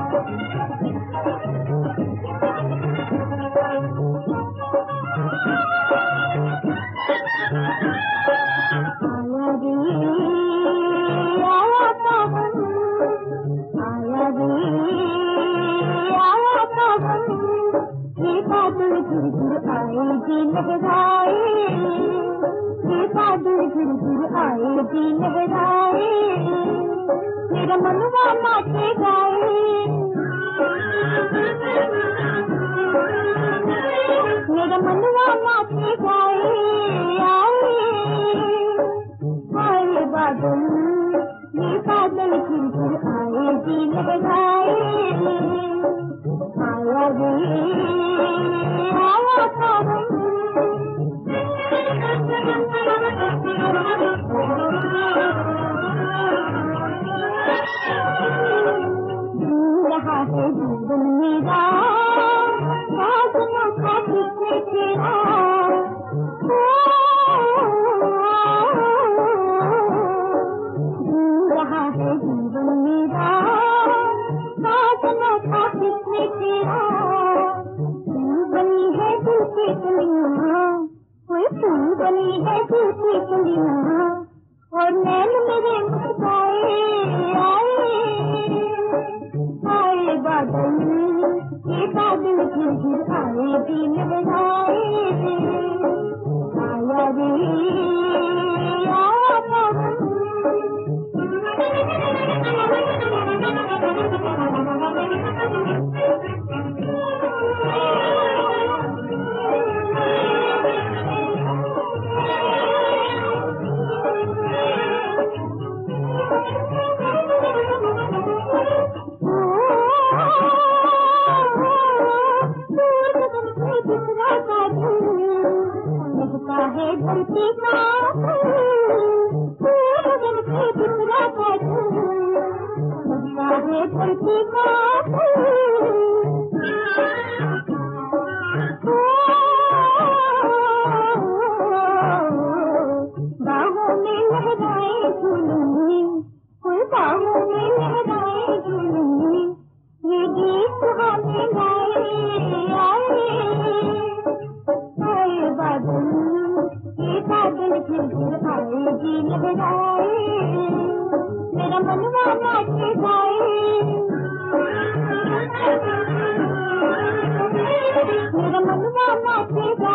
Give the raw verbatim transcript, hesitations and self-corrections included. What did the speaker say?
मेरा मनवा नाचे गाए, मेरा मनवा नाचे गाए, आए आए बादल, ये बादल फिर फिर आए जी लहराए, आया रे आया सावन। रहा है जीवन मेरा साजना था किसने तेरा, रहा है जीवन मेरा साजना था किसने तेरा, फूल बनी है दिल की कलियां, कोई फूल बनी है दिल की कलियां, और नैन मेरे मुस्काए, आए बादल, ये बादल फिर फिर आए जी लहराए, आया रे आया सावन। है धरती का गगन पे बिखरा था धूल, है धरती का बाहों में लहराए झूलूंगी, कोई बाहों में लहराए झूलूंगी, ये गीत सुहाने गाए, आए बादल, ये बादल फिर फिर आए जी लहराए, मेरा मनवा नाचे गाए, मेरा मनवा नाचे गाए।